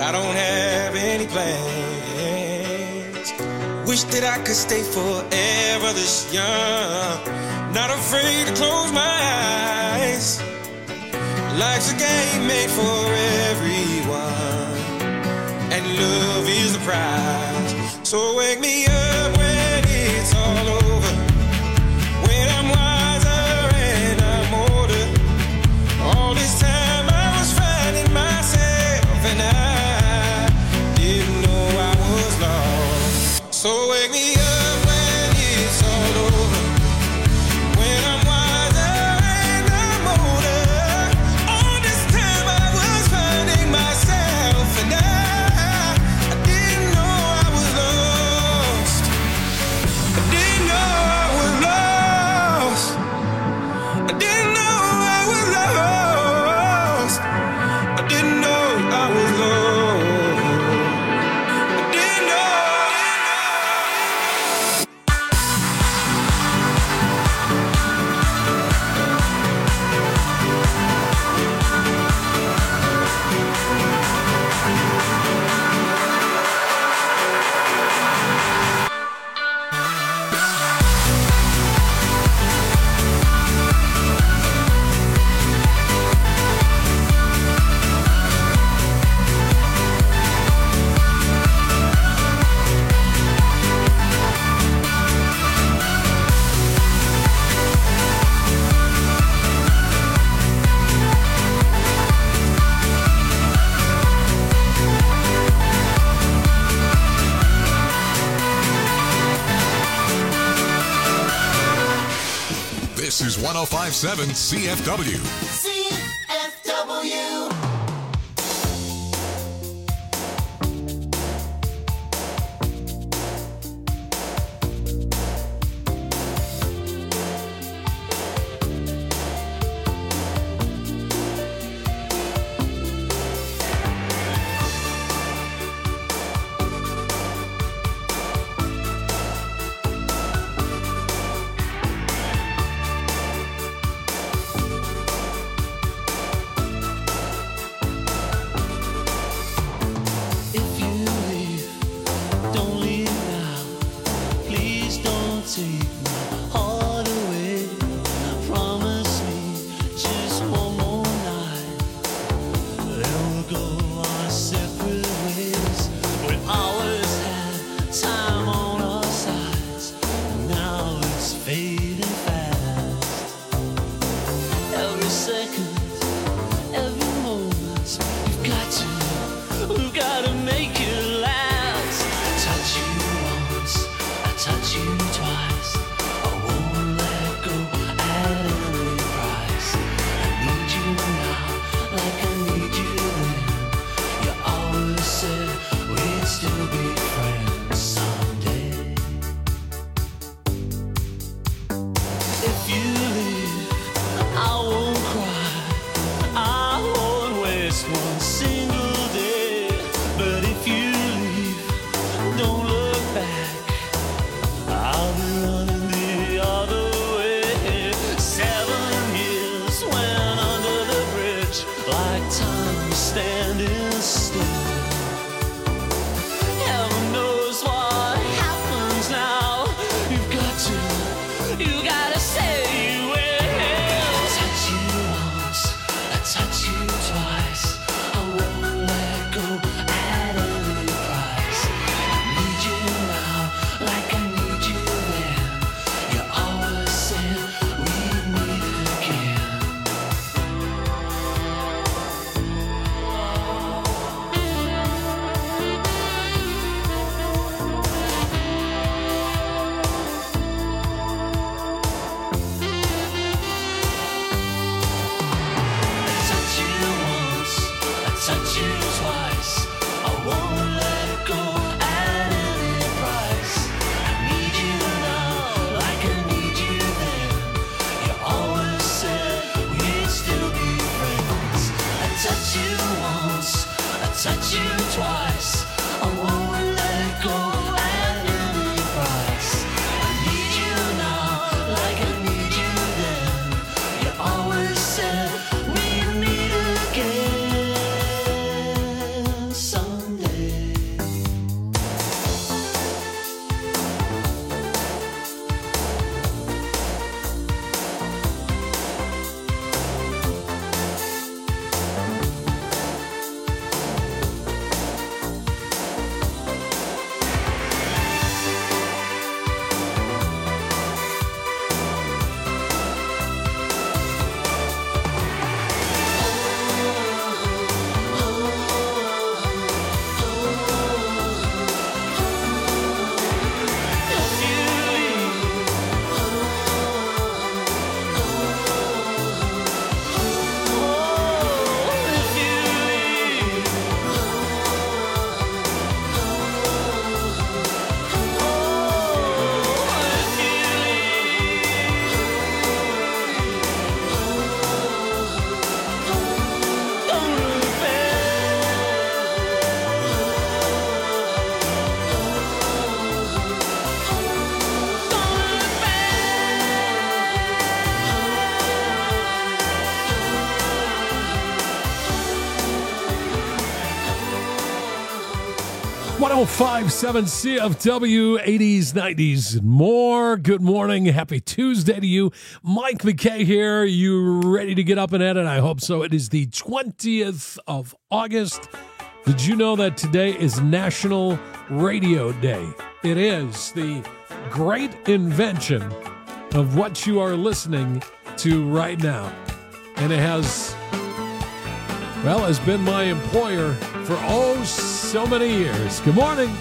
I don't have any plans. Wish that I could stay forever this young. Not afraid to close my eyes. Life's a game made for everyone, and love is the prize. So wake me up when it's all over, when I'm wiser and I'm older. All this time I was finding myself, and I didn't know I was lost. So wake me up when it's all over, when I'm wiser and I'm older. All this time I was finding myself, and I didn't know I was lost. I didn't know I was lost. I didn't know I was lost. I didn't know I was lost. I didn't know. This is 105.7 CFW. CFW. Some 105.7 CFW, 80s, 90s, and more. Good morning. Happy Tuesday to you. Mike McKay here. You ready to get up and at it? I hope so. It is the 20th of August. Did you know that today is National Radio Day? It is the great invention of what you are listening to right now. And it has been my employer for so many years. Good morning.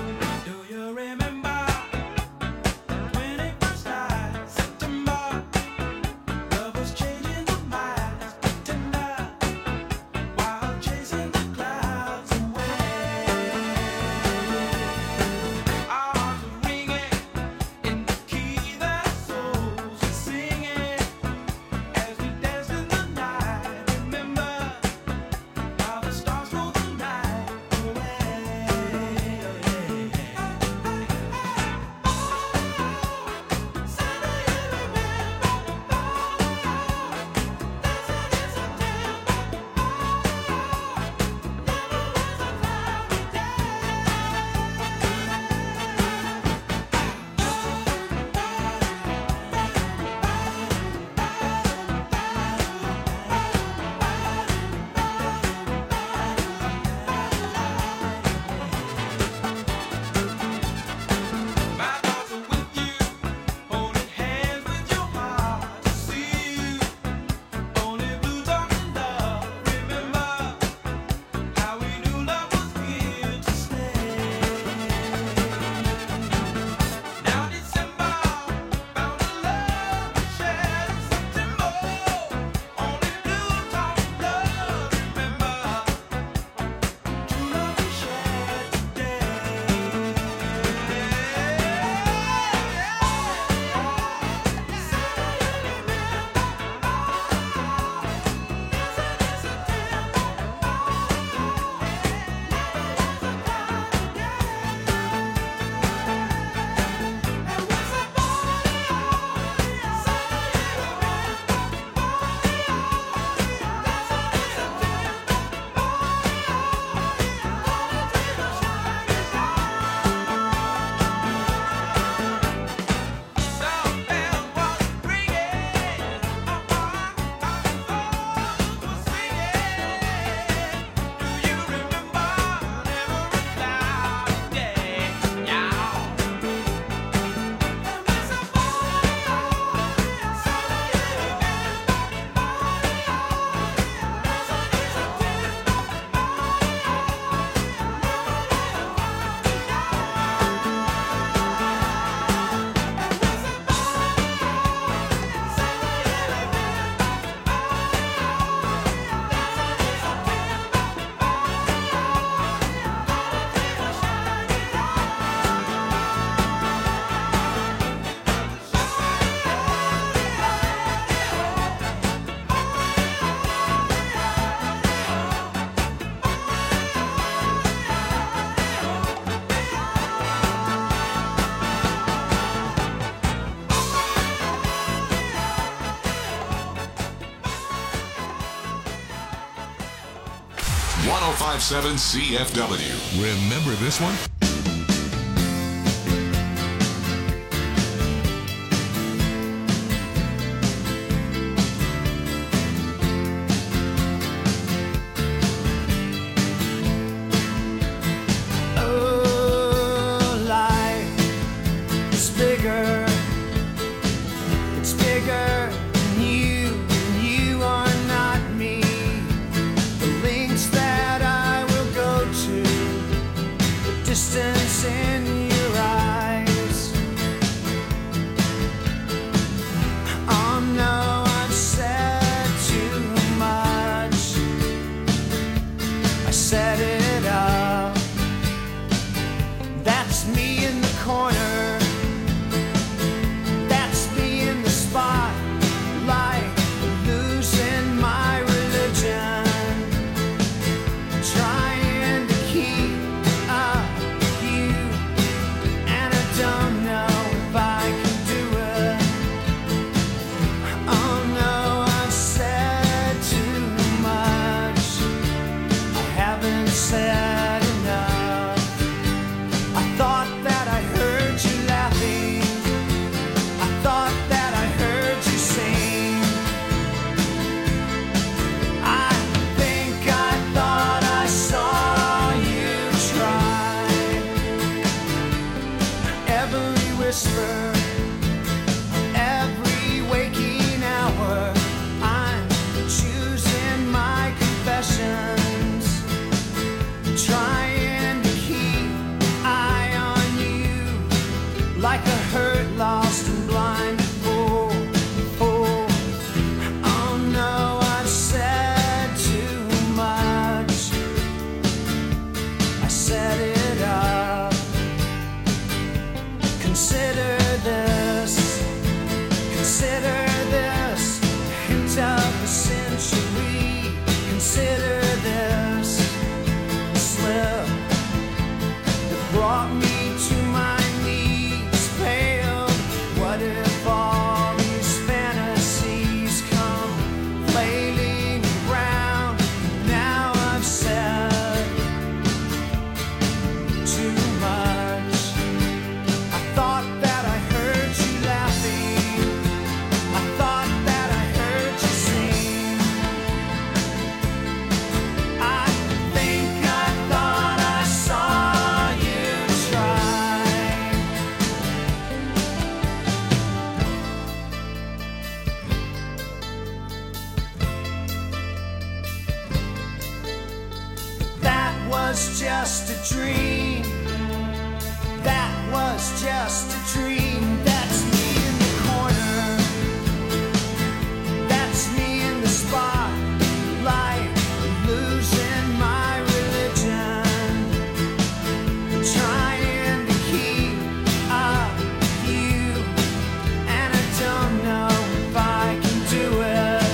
.7 CFW. Remember this one? Trying to keep up I set it up. Consider this, hint of the century. Consider this, the slip that brought me to my knees, pale. What if all these fantasies come flailing around? Now I've said too much. I thought that I heard you laughing. I thought that I heard you sing. I think I thought I saw you try. That was just a dream. That was just a dream. That's me in the corner. That's me in the spotlight, losing my religion, trying to keep up with you, and I don't know if I can do it.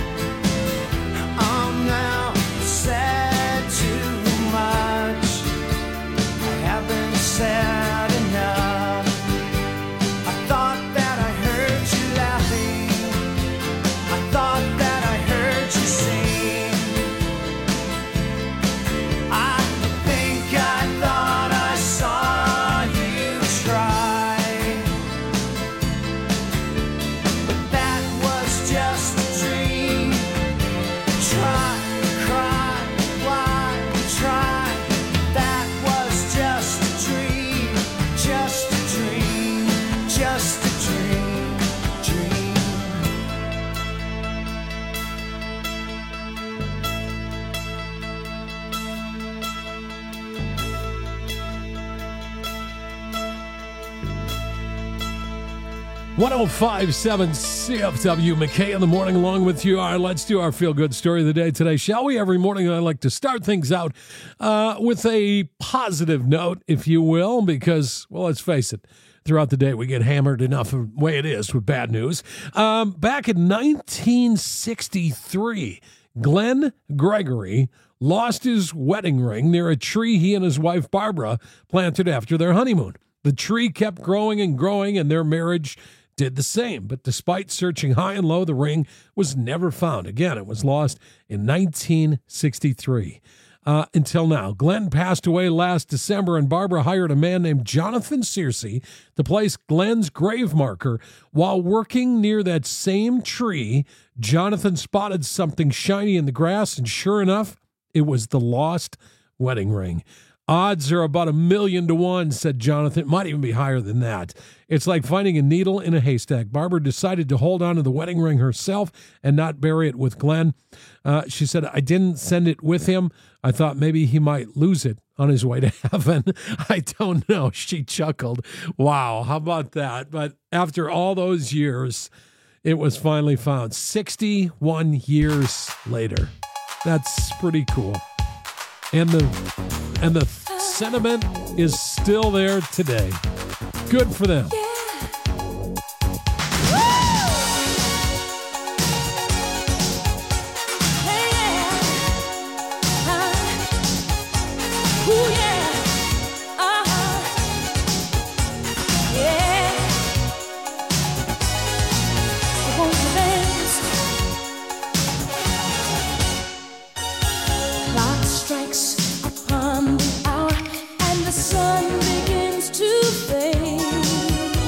Oh no, I said too much. I haven't said enough. I thought that I heard you laughing. I thought that I heard you sing. I think I thought I saw you try. But that was just a dream. Try, cry, why try? That was just a dream, just a dream, just a dream, dream. .1057 CFW, McKay in the morning along with you. All right, let's do our feel-good story of the day today, shall we? Every morning I like to start things out with a positive note, if you will, because, well, let's face it, throughout the day we get hammered enough the way it is with bad news. Back in 1963, Glenn Gregory lost his wedding ring near a tree he and his wife Barbara planted after their honeymoon. The tree kept growing and growing, and their marriage did the same. But despite searching high and low, the ring was never found. Again, it was lost in 1963. Until now. Glenn passed away last December, and Barbara hired a man named Jonathan Searcy to place Glenn's grave marker. While working near that same tree, Jonathan spotted something shiny in the grass, and sure enough, it was the lost wedding ring. Odds are about 1,000,000 to 1, said Jonathan. It might even be higher than that. It's like finding a needle in a haystack. Barbara decided to hold on to the wedding ring herself and not bury it with Glenn. She said, I didn't send it with him. I thought maybe he might lose it on his way to heaven. I don't know. She chuckled. Wow, how about that? But after all those years, it was finally found 61 years later. That's pretty cool. And the sentiment is still there today. Good for them. Upon the hour and the sun begins to fade.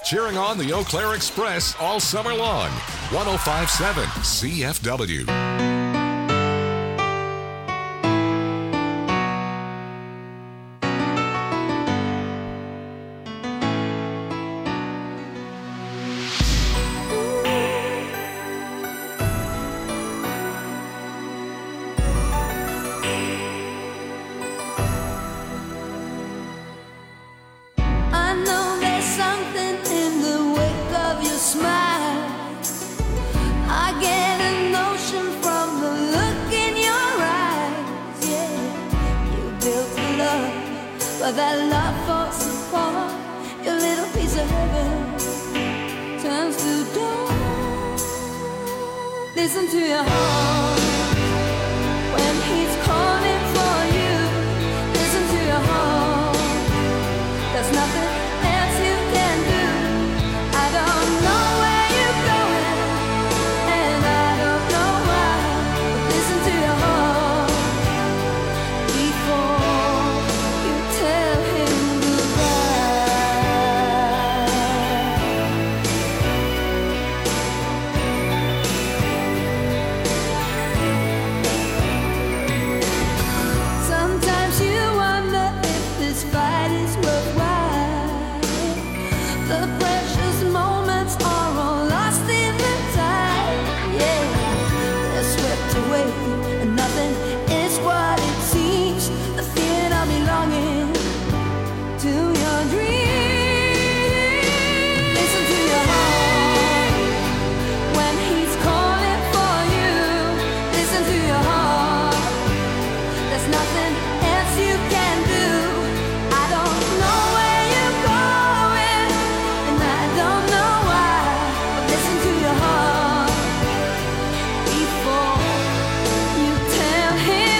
cheering on the Eau Claire Express all summer long. 105.7 CFW. But that love falls apart. Your little piece of heaven turns to dawn. Listen to your heart when he's calling for you. Listen to your heart. There's nothing else you can do. I don't know where you're going, and I don't know why. But listen to your heart before tell him goodbye. Sometimes you wonder if this fight is worthwhile. The precious moments are all lost in the tide. Yeah, they're swept away, and nothing is what it seems. The feeling of belonging to your dream. Listen to your heart when he's calling for you. Listen to your heart. There's nothing else you can do. I don't know where you're going, and I don't know why. But listen to your heart before you tell him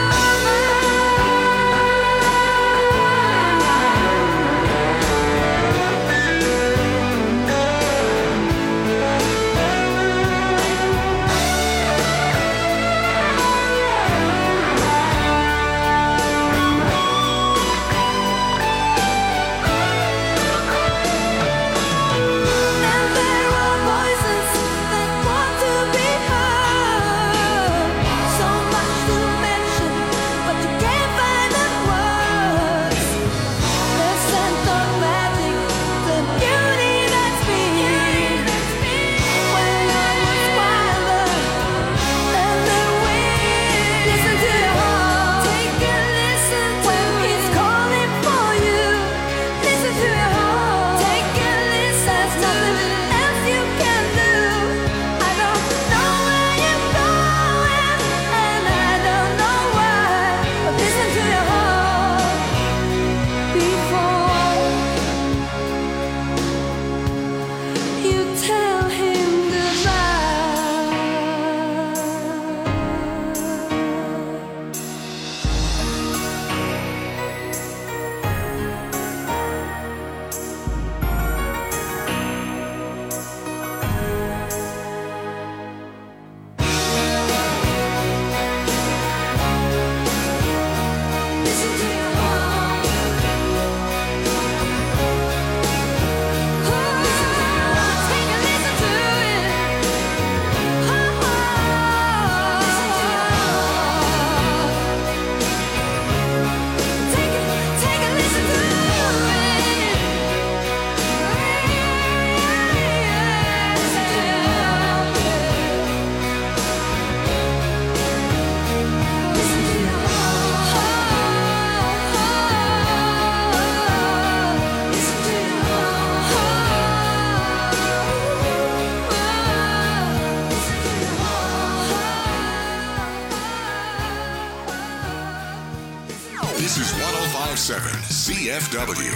This is 105.7 CFW.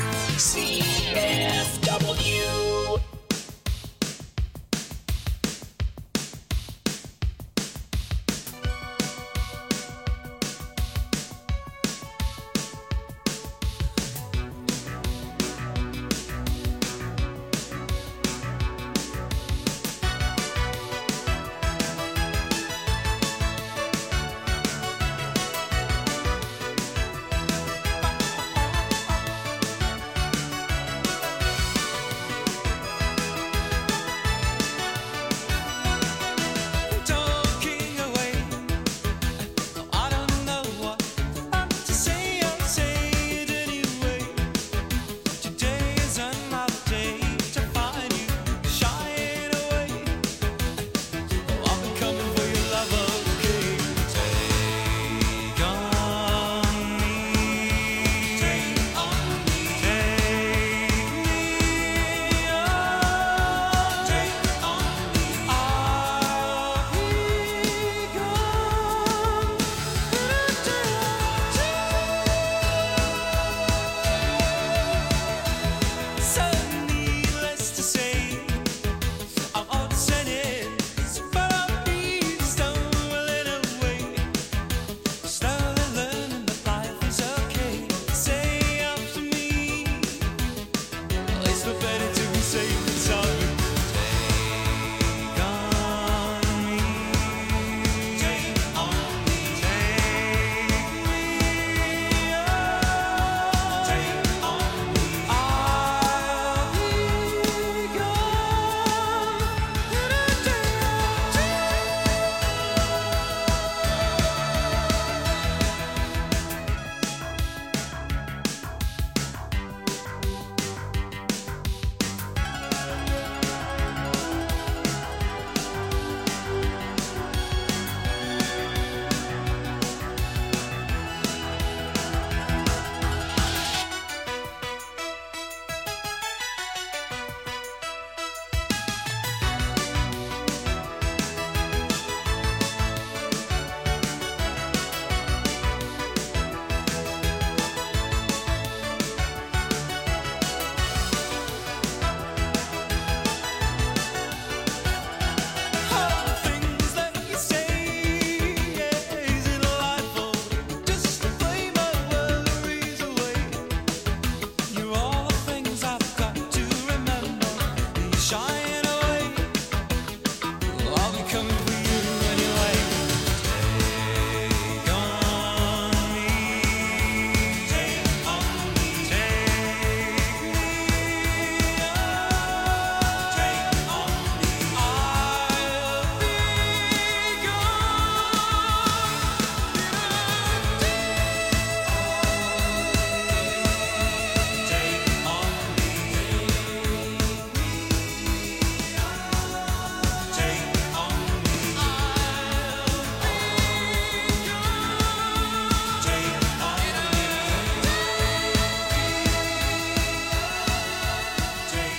CFW.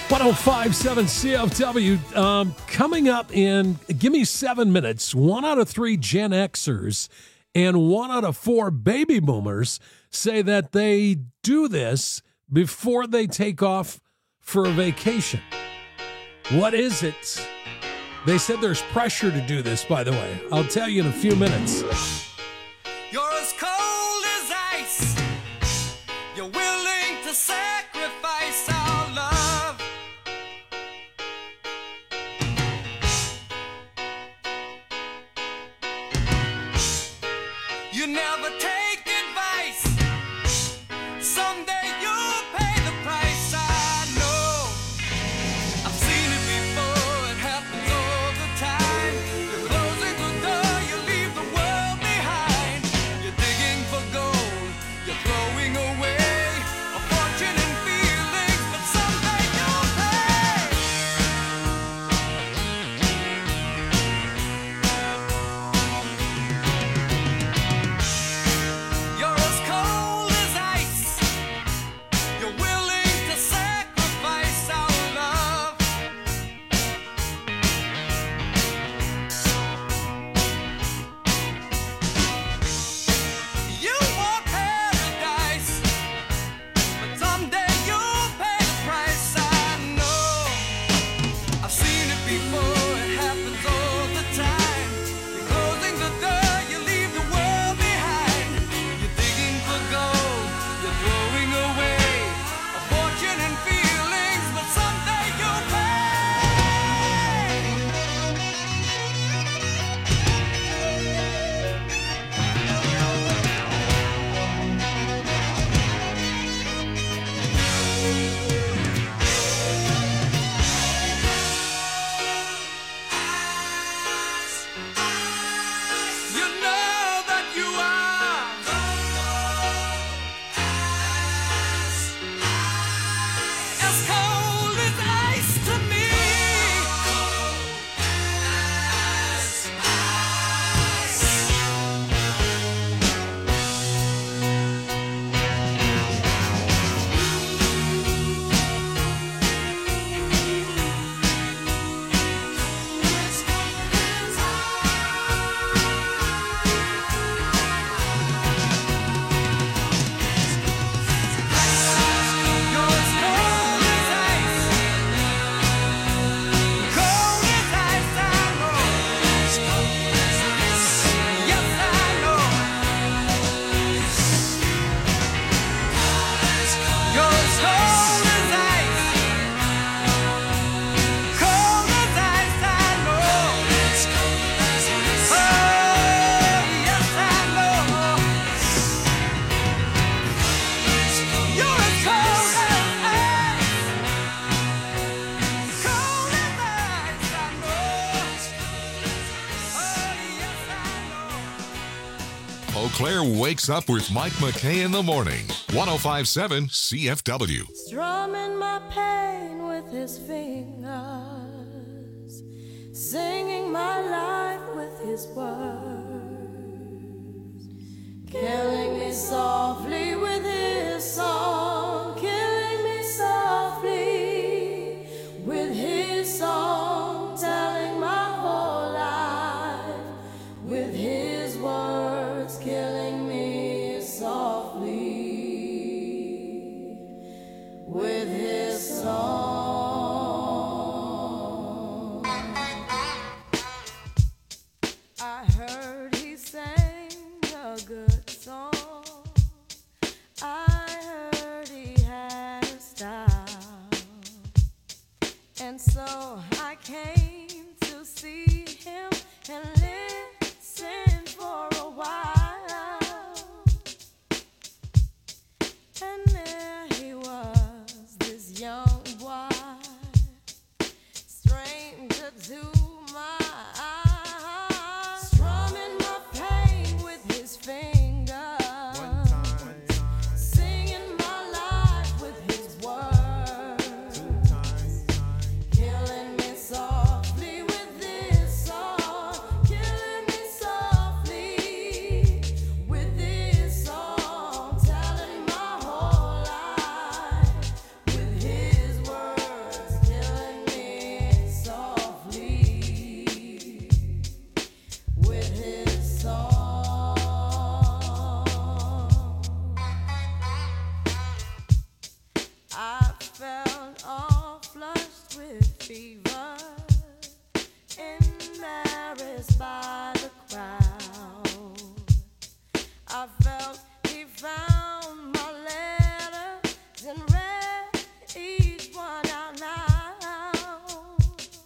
1057 CFW. Coming up in, give me 7 minutes. 1 out of 3 Gen Xers and 1 out of 4 baby boomers say that they do this before they take off for a vacation. What is it? They said there's pressure to do this, by the way. I'll tell you in a few minutes. You're as cold as ice. You're willing to sacrifice our love. You never take advice. Someday you'll pay the price. I know. I've seen it before. It happens all the time. You're closing the door. You leave the world behind. You're digging for gold. You're throwing away a fortune and feelings, but someday you'll pay. You're as cold as ice. You're willing to sacrifice our love. You want paradise, but someday you'll pay the price. I know. I've seen it before. It happens all the time. You're closing the door. You leave the world behind. You're digging for gold. You're throwing away a fortune and feelings, but someday you'll pay. You know that you are as cold as ice to me. You're as cold as ice. Cold as ice, I know. Yes, I know. You're as cold as ice. Cold as ice, I know. Oh, yes, I know. You're as cold as ice. Cold as ice, I know. Oh, yes, I know. Eau Claire wakes up with Mike McKay in the morning. 1057 CFW. Strumming my pain with his fingers, singing my life with his words, killing me softly with his song, killing me softly with his song, telling my whole life with his words, killing me softly with his song. I heard he sang a good song. found my letters and read each one out loud.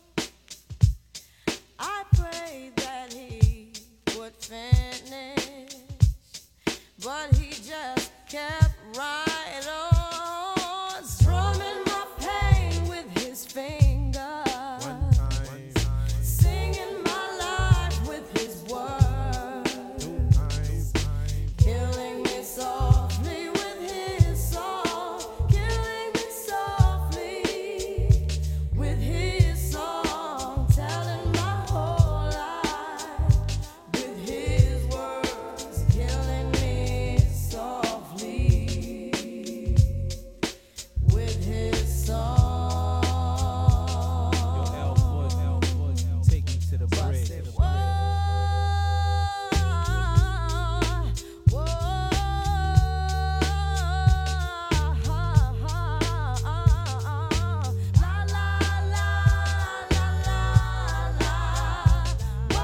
I prayed that he would finish, but he just kept right on, strumming my pain with his fingers, singing my life with his words, killing me softly with his song, killing me softly with his song, telling my whole life with his words, killing me softly with his song. Take me to the bridge. Whoa, whoa, la la la la la, whoa,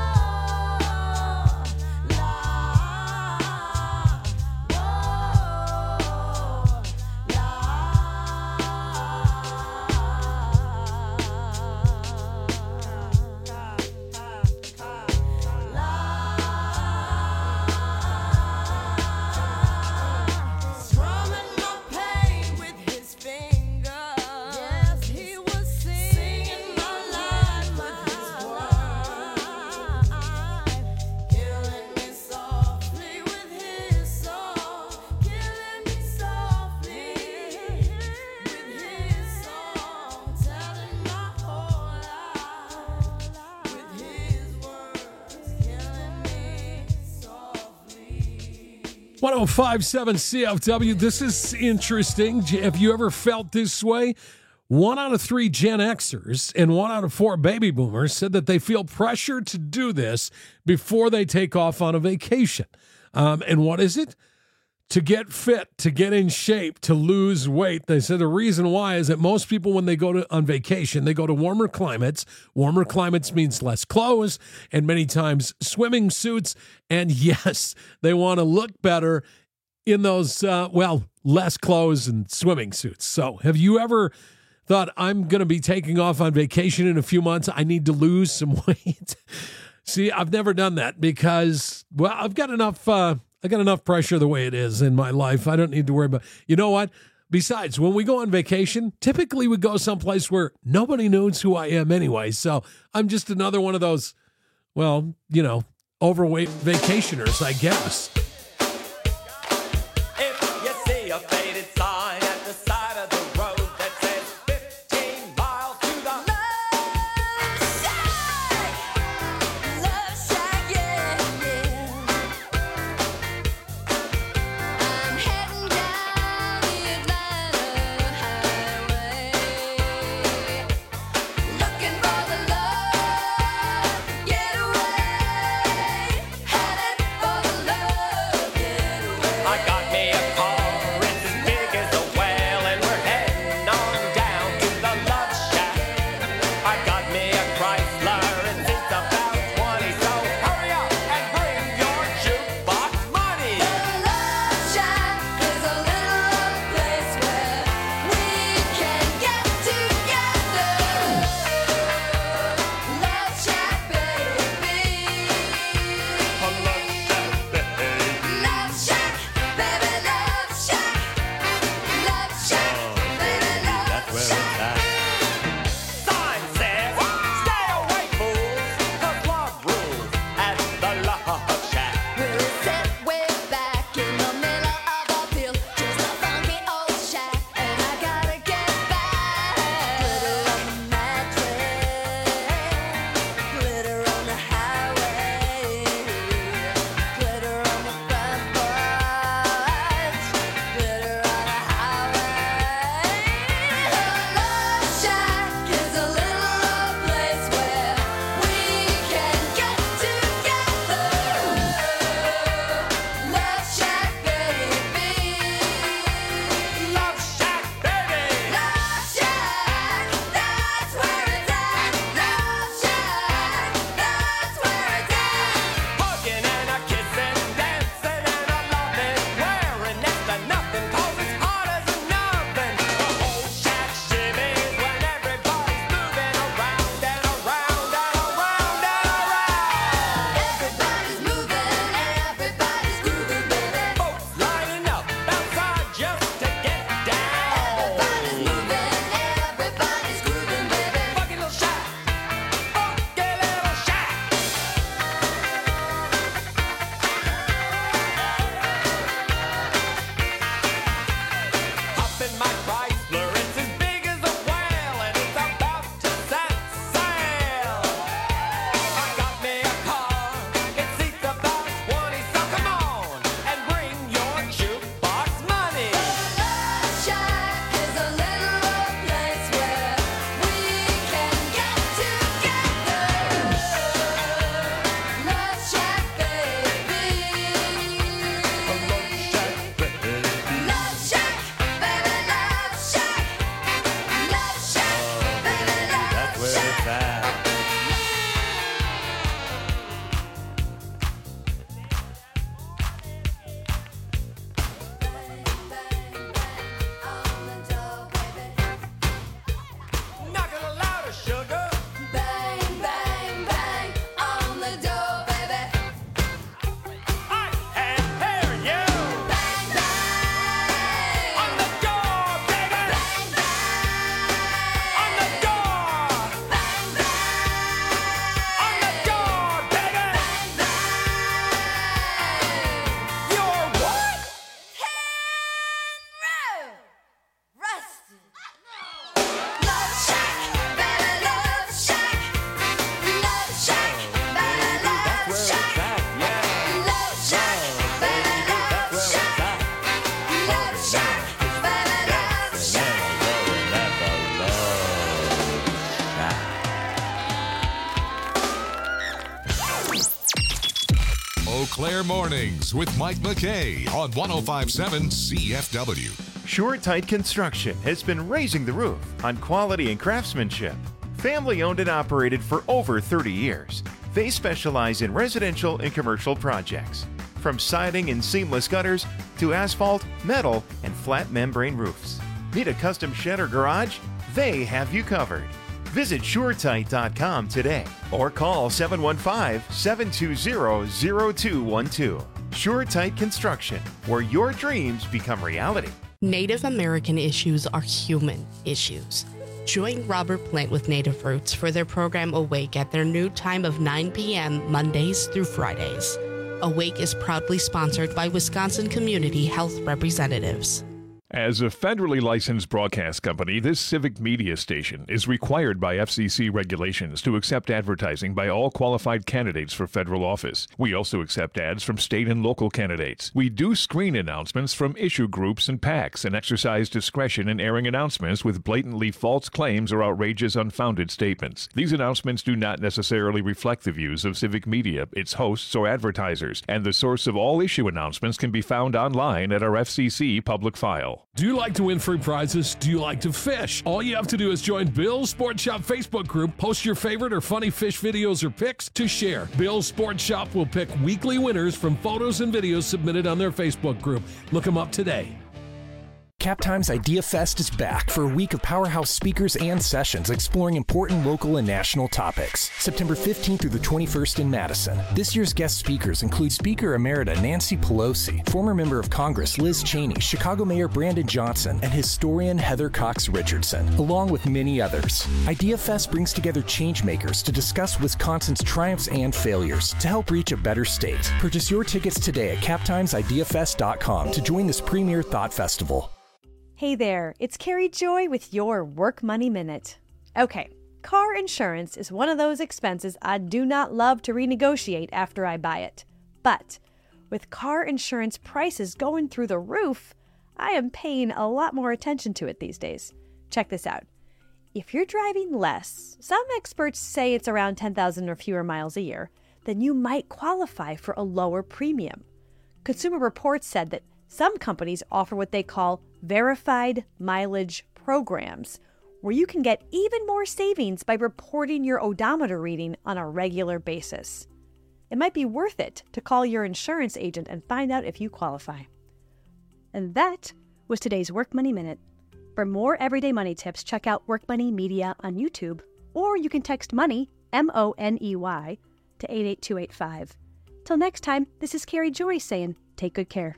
strumming my pain with his fingers. Yes, he was singing my life with his words, killing me softly with his song, killing me softly with his song, telling my whole life with his words, killing me softly. 1057 CFW. This is interesting. Have you ever felt this way? 1 out of 3 Gen Xers and 1 out of 4 baby boomers said that they feel pressure to do this before they take off on a vacation. And what is it? To get fit, to get in shape, to lose weight. They said the reason why is that most people, when they go on vacation, they go to warmer climates. Warmer climates means less clothes and many times swimming suits. And yes, they want to look better in those, less clothes and swimming suits. So have you ever thought, I'm going to be taking off on vacation in a few months, I need to lose some weight? See, I've never done that because, I've got enough pressure the way it is in my life. I don't need to worry about, you know what? Besides, when we go on vacation, typically we go someplace where nobody knows who I am anyway. So I'm just another one of those, overweight vacationers, I guess. If you see a faded sign at the side of the road that says 15 miles to the Love shack, yeah, yeah. I'm heading down the Atlanta highway, looking for the love getaway, headed for the love getaway. I got me a car, it's as big Claire Mornings with Mike McKay on 105.7 CFW. SureTight Construction has been raising the roof on quality and craftsmanship. Family owned and operated for over 30 years. They specialize in residential and commercial projects, from siding and seamless gutters to asphalt, metal, and flat membrane roofs. Need a custom shed or garage? They have you covered. Visit SureTight.com today or call 715-720-0212. SureTight Construction, where your dreams become reality. Native American issues are human issues. Join Robert Plant with Native Roots for their program Awake at their new time of 9 p.m. Mondays through Fridays. Awake is proudly sponsored by Wisconsin Community Health Representatives. As a federally licensed broadcast company, this civic media station is required by FCC regulations to accept advertising by all qualified candidates for federal office. We also accept ads from state and local candidates. We do screen announcements from issue groups and PACs and exercise discretion in airing announcements with blatantly false claims or outrageous, unfounded statements. These announcements do not necessarily reflect the views of civic media, its hosts, or advertisers, and the source of all issue announcements can be found online at our FCC public file. Do you like to win free prizes? Do you like to fish? All you have to do is join Bill's Sports Shop Facebook group, post your favorite or funny fish videos or pics to share. Bill's Sports Shop will pick weekly winners from photos and videos submitted on their Facebook group. Look them up today. Captime's Idea Fest is back for a week of powerhouse speakers and sessions exploring important local and national topics. September 15th through the 21st in Madison. This year's guest speakers include Speaker Emerita Nancy Pelosi, former member of Congress Liz Cheney, Chicago Mayor Brandon Johnson, and historian Heather Cox Richardson, along with many others. Idea Fest brings together changemakers to discuss Wisconsin's triumphs and failures to help reach a better state. Purchase your tickets today at captimesideafest.com to join this premier thought festival. Hey there, it's Carrie Joy with your Work Money Minute. Okay, car insurance is one of those expenses I do not love to renegotiate after I buy it. But with car insurance prices going through the roof, I am paying a lot more attention to it these days. Check this out. If you're driving less, some experts say it's around 10,000 or fewer miles a year, then you might qualify for a lower premium. Consumer Reports said that some companies offer what they call verified mileage programs, where you can get even more savings by reporting your odometer reading on a regular basis. It might be worth it to call your insurance agent and find out if you qualify. And that was today's Work Money Minute. For more everyday money tips, check out Work Money Media on YouTube, or you can text MONEY, M-O-N-E-Y, to 88285. Till next time, this is Carrie Joy saying, take good care.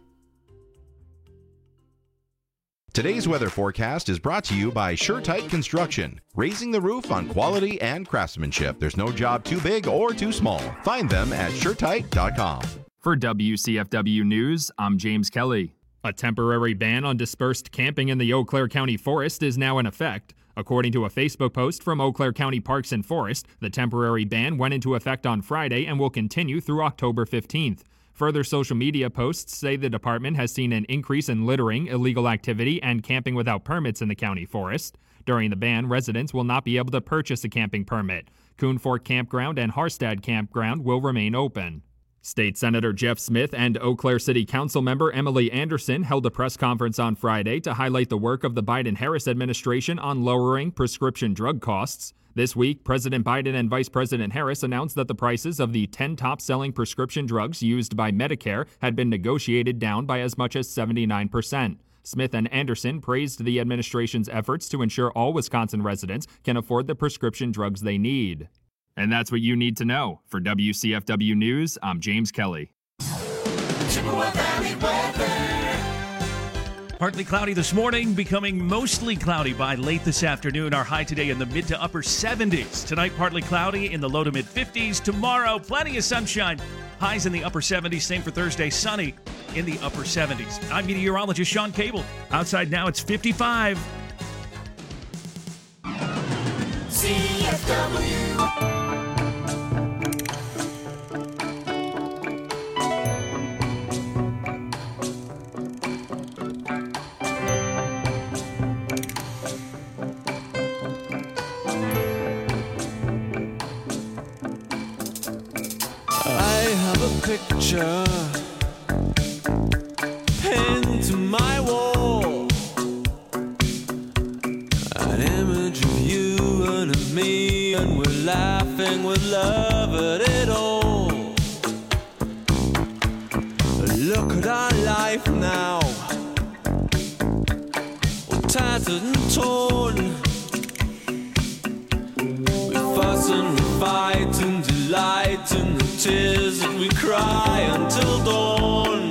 Today's weather forecast is brought to you by SureTight Construction, raising the roof on quality and craftsmanship. There's no job too big or too small. Find them at SureTight.com. For WCFW News, I'm James Kelly. A temporary ban on dispersed camping in the Eau Claire County Forest is now in effect. According to a Facebook post from Eau Claire County Parks and Forest, the temporary ban went into effect on Friday and will continue through October 15th. Further social media posts say the department has seen an increase in littering, illegal activity, and camping without permits in the county forest. During the ban, residents will not be able to purchase a camping permit. Coon Fork Campground and Harstad Campground will remain open. State Senator Jeff Smith and Eau Claire City Council member Emily Anderson held a press conference on Friday to highlight the work of the Biden-Harris administration on lowering prescription drug costs. This week, President Biden and Vice President Harris announced that the prices of the 10 top-selling prescription drugs used by Medicare had been negotiated down by as much as 79%. Smith and Anderson praised the administration's efforts to ensure all Wisconsin residents can afford the prescription drugs they need. And that's what you need to know. For WCFW News, I'm James Kelly. Chippewa Valley weather. Partly cloudy this morning, becoming mostly cloudy by late this afternoon. Our high today in the mid to upper 70s. Tonight, partly cloudy in the low to mid 50s. Tomorrow, plenty of sunshine. Highs in the upper 70s. Same for Thursday, sunny in the upper 70s. I'm meteorologist Sean Cable. Outside now, it's 55. CFW. picture pinned to my wall, an image of you and of me, and we're laughing with love at it all. Look at our life now, all tattered and torn. We fuss and we fight and delight in the tears that we cry until dawn.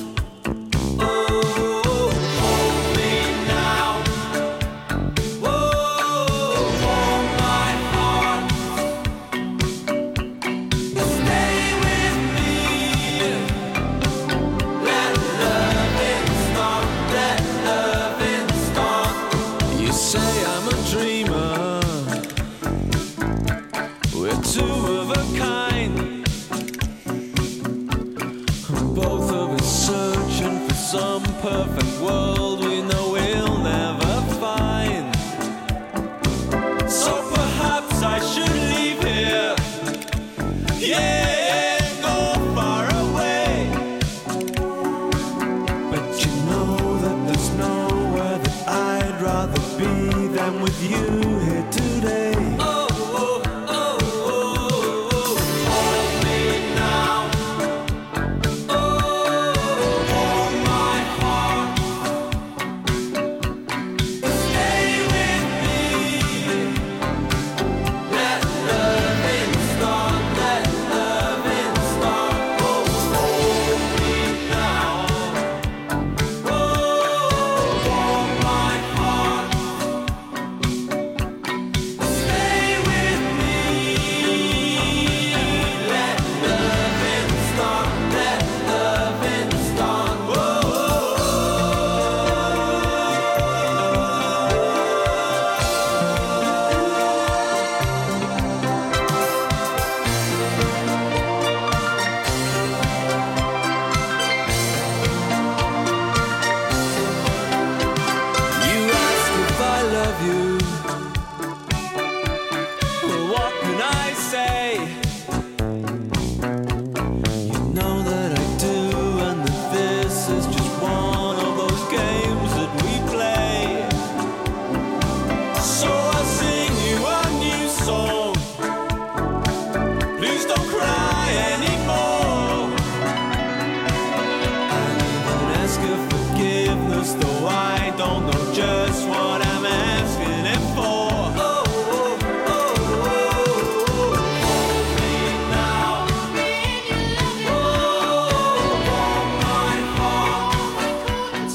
Oh, hold me now. Oh, hold my heart. Stay with me. Let loving start. Let loving start. You say I'm a dreamer. We're two of a kind. Both of us searching for some perfect world we know we'll never find. So perhaps I should leave here, yeah, and go far away. But you know that there's nowhere that I'd rather be than with you here today. Though I don't know just what I'm asking it for. Hold me now. Hold my heart.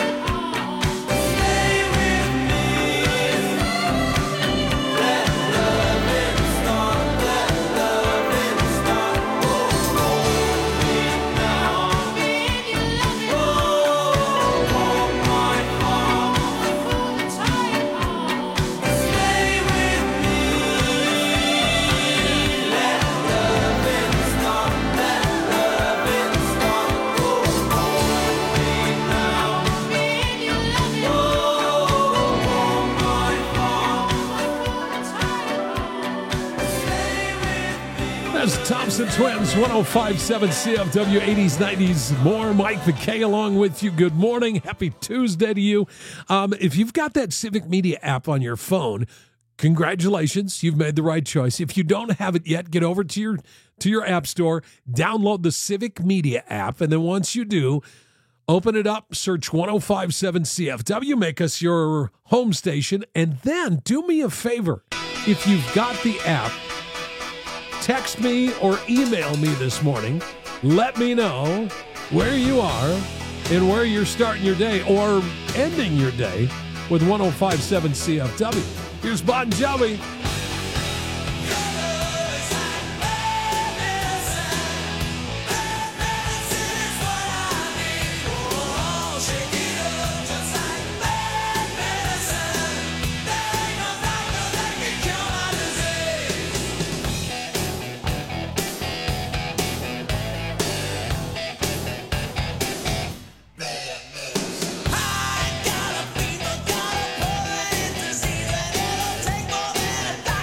Stay with me. Let loving start. Let loving start. Hold me now. That's Thompson Twins, 105.7 CFW, 80s, 90s, more. Mike McKay along with you. Good morning. Happy Tuesday to you. If you've got that Civic Media app on your phone, congratulations. You've made the right choice. If you don't have it yet, get over to your app store, download the Civic Media app, and then once you do, open it up, search 105.7 CFW, make us your home station, and then do me a favor. If you've got the app, text me or email me this morning. Let me know where you are and where you're starting your day or ending your day with 105.7 CFW. Here's Bon Jovi. I got a fever, got a poison disease, and it'll take more than a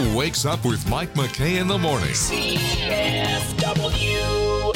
wakes up with Mike McKay in the morning. CFW.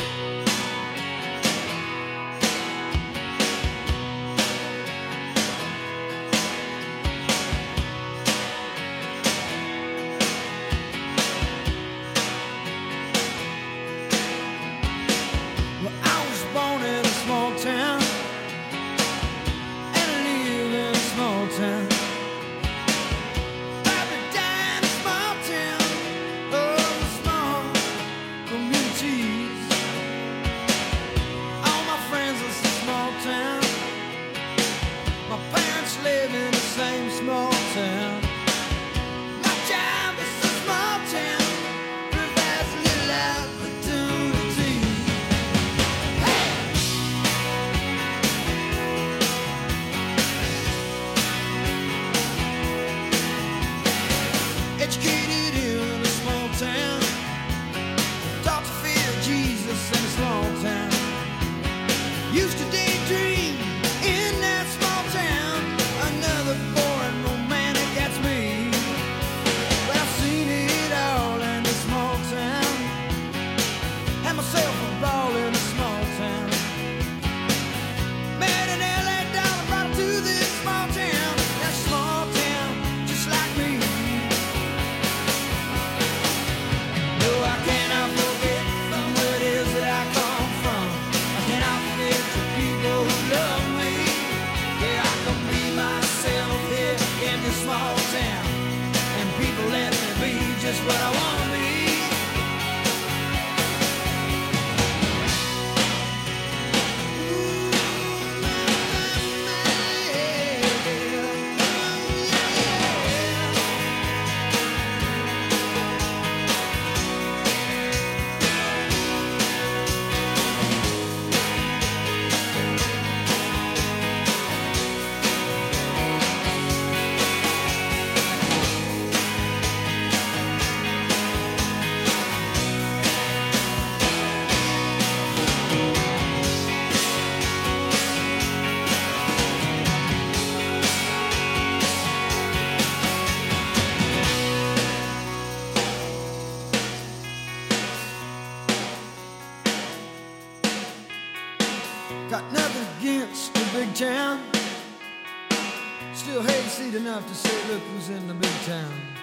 Got nothing against the big town. Still hate seat enough to say, look who's in the big town.